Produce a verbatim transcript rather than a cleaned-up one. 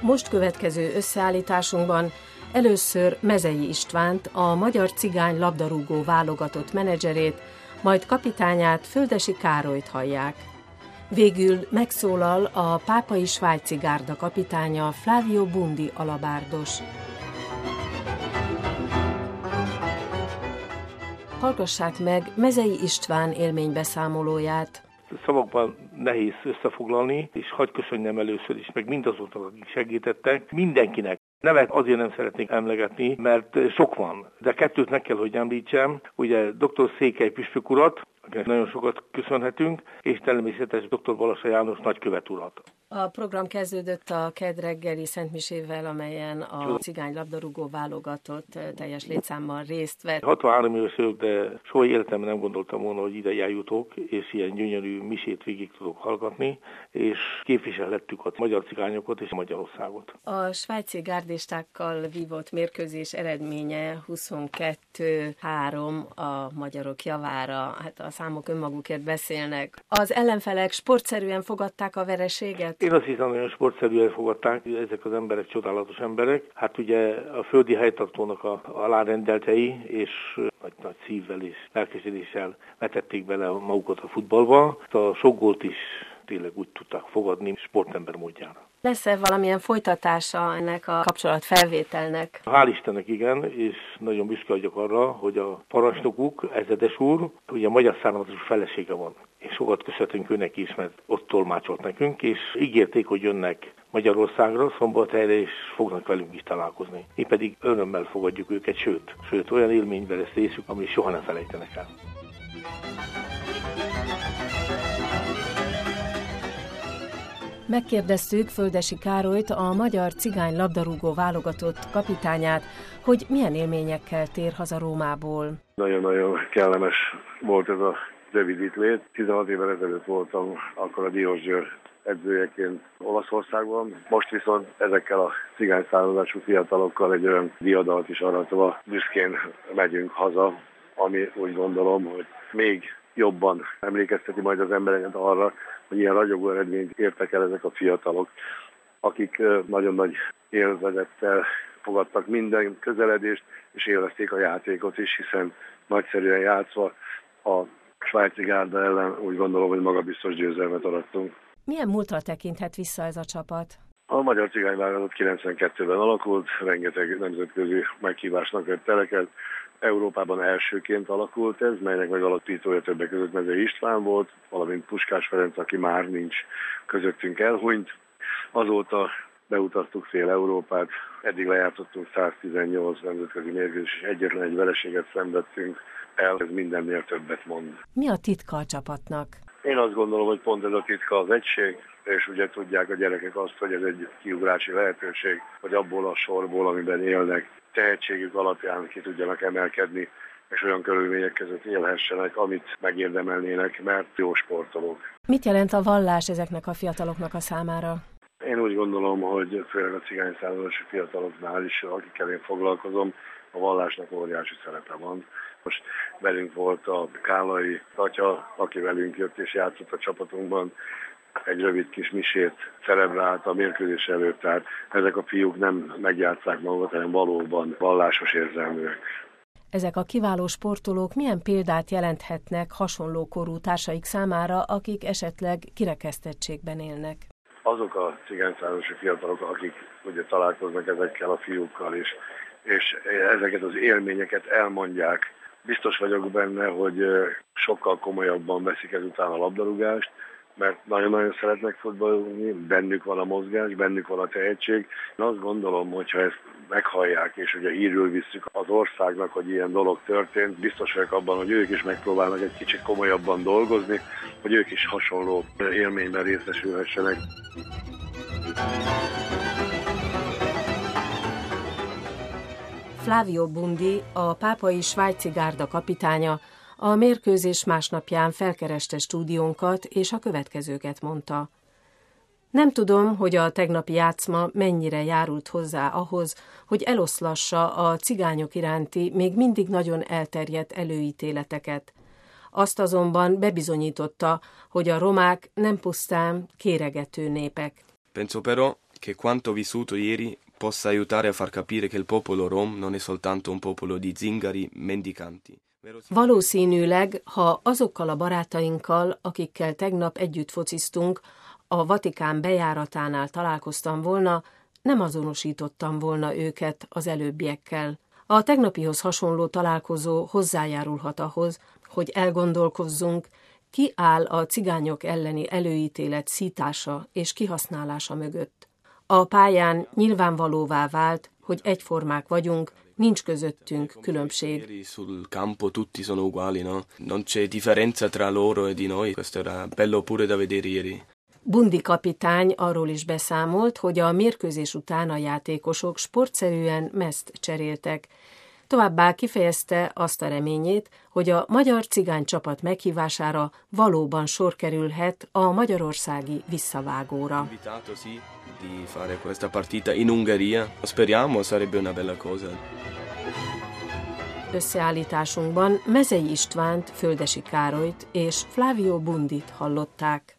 Most következő összeállításunkban először Mezei Istvánt, a magyar cigány labdarúgó válogatott menedzserét, majd kapitányát, Földessy Károlyt hallják. Végül megszólal a Pápai Svájci Gárda kapitánya, Flavio Bundi alabárdos. Hallgassák meg Mezei István élménybeszámolóját. Szavakban nehéz összefoglalni, és hadd köszönjem először is, meg mindazoknak, akik segítettek, mindenkinek. Nevet azért nem szeretnék emlegetni, mert sok van, de kettőt meg kell, hogy említsem. Ugye dr. Székely püspök urat, akinek nagyon sokat köszönhetünk, és természetesen dr. Balassa János nagykövet urat. A program kezdődött a kedd reggeli szentmisével, amelyen a cigány labdarúgó válogatott teljes létszámmal részt vett. hatvanhárom éves vagyok, de soha életemben nem gondoltam volna, hogy ide eljutok, és ilyen gyönyörű misét végig tudok hallgatni, és képviselhettük a magyar cigányokat és Magyarországot. A svájci gárdistákkal vívott mérkőzés eredménye huszonkettő három a magyarok javára. Hát a számok önmagukért beszélnek. Az ellenfelek sportszerűen fogadták a vereséget? Én azt hiszem, nagyon sportszerűen fogadták, ezek az emberek csodálatos emberek. Hát ugye a földi helytartónak a alárendeltei, és nagy, nagy szívvel és lelkesedéssel vetették bele magukat a futballba. A sok gólt is tényleg úgy tudták fogadni sportember módjára. Lesz-e valamilyen folytatása ennek a kapcsolatfelvételnek? Hál' Istennek igen, és nagyon büszke vagyok arra, hogy a parancsnokuk, ezredes úr, ugye magyar származású felesége van. És sokat köszönhetünk őnek is, mert ott tolmácsolt nekünk, és ígérték, hogy jönnek Magyarországra, Szombathelyre, és fognak velünk is találkozni. Mi pedig örömmel fogadjuk őket, sőt, sőt olyan élményben lesz részük, amit soha nem felejtenek el. Megkérdeztük Földessy Károlyt, a magyar cigány labdarúgó válogatott kapitányát, hogy milyen élményekkel tér haza Rómából. Nagyon-nagyon kellemes volt ez a rövid itt. tizenhat évvel ezelőtt voltam akkor a Diósgyőr edzőjeként Olaszországban. Most viszont ezekkel a cigány származású fiatalokkal egy olyan diadalt is aratva büszkén megyünk haza, ami úgy gondolom, hogy még jobban emlékezteti majd az embereket arra, hogy ilyen ragyogó eredményt értek el ezek a fiatalok, akik nagyon nagy élvezettel fogadtak minden közeledést, és élvezték a játékot is, hiszen nagyszerűen játszva a svájci gárda ellen úgy gondolom, hogy magabiztos győzelmet arattunk. Milyen múltra tekinthet vissza ez a csapat? A magyar cigányválogatott kilencvenkettőben alakult, rengeteg nemzetközi meghívásnak vett teleket. Európában elsőként alakult ez, melynek megalapítója többek között Mezei István volt, valamint Puskás Ferenc, aki már nincs közöttünk, elhunyt. Azóta beutaztuk fél Európát, eddig lejátszottunk száztizennyolc nemzetközi mérkőzést, és egyetlen egy vereséget szenvedtünk el, ez mindennél többet mond. Mi a titka a csapatnak? Én azt gondolom, hogy pont ez a titka az egység, és ugye tudják a gyerekek azt, hogy ez egy kiugrási lehetőség, hogy abból a sorból, amiben élnek, tehetségük alapján ki tudjanak emelkedni, és olyan körülmények között élhessenek, amit megérdemelnének, mert jó sportolók. Mit jelent a vallás ezeknek a fiataloknak a számára? Én úgy gondolom, hogy főleg a cigány származású fiataloknál is, akikkel én foglalkozom, a vallásnak óriási szerepe van. Most velünk volt a Kálai atya, aki velünk jött és játszott a csapatunkban, egy rövid kis misét celebrált a mérkőzés előtt, tehát ezek a fiúk nem megjátsszák magukat, hanem valóban vallásos érzelműek. Ezek a kiváló sportolók milyen példát jelenthetnek hasonló korú társaik számára, akik esetleg kirekesztettségben élnek? Azok a cigányszármazású fiatalok, akik ugye találkoznak ezekkel a fiúkkal is, és ezeket az élményeket elmondják, biztos vagyok benne, hogy sokkal komolyabban veszik ezután a labdarúgást, mert nagyon-nagyon szeretnek futballozni, bennük van a mozgás, bennük van a tehetség. Én azt gondolom, hogyha ezt meghallják, és ugye hírül visszük az országnak, hogy ilyen dolog történt, biztos vagyok abban, hogy ők is megpróbálnak egy kicsit komolyabban dolgozni, hogy ők is hasonló élményben részesülhessenek. Flavio Bundi, a Pápai Svájci Gárda kapitánya, a mérkőzés másnapján felkereste stúdiónkat, és a következőket mondta. Nem tudom, hogy a tegnapi játszma mennyire járult hozzá ahhoz, hogy eloszlassa a cigányok iránti még mindig nagyon elterjedt előítéleteket. Azt azonban bebizonyította, hogy a romák nem pusztán kéregető népek. Penso però che quanto vissuto ieri possa aiutare a far capire che il popolo rom non è soltanto un popolo di zingari mendicanti. Valószínűleg, ha azokkal a barátainkkal, akikkel tegnap együtt fociztunk, a Vatikán bejáratánál találkoztam volna, nem azonosítottam volna őket az előbbiekkel. A tegnapihoz hasonló találkozó hozzájárulhat ahhoz, hogy elgondolkozzunk, ki áll a cigányok elleni előítélet szítása és kihasználása mögött. A pályán nyilvánvalóvá vált, hogy egyformák vagyunk, nincs közöttünk különbség. Sul campo tutti sono uguali, no? Non c'è differenza tra loro e di noi. Questo era bello pure da vedere ieri. Bundi kapitány arról is beszámolt, hogy a mérkőzés után a játékosok sportszerűen meszt cseréltek. Továbbá kifejezte azt a reményét, hogy a magyar cigány csapat meghívására valóban sor kerülhet a magyarországi visszavágóra. Di fare questa partita in Ungheria. Speriamo, sarebbe una bella cosa. Összeállításunkban Mezei Istvánt, Földesi Károlyt és Flávio Bundit hallották.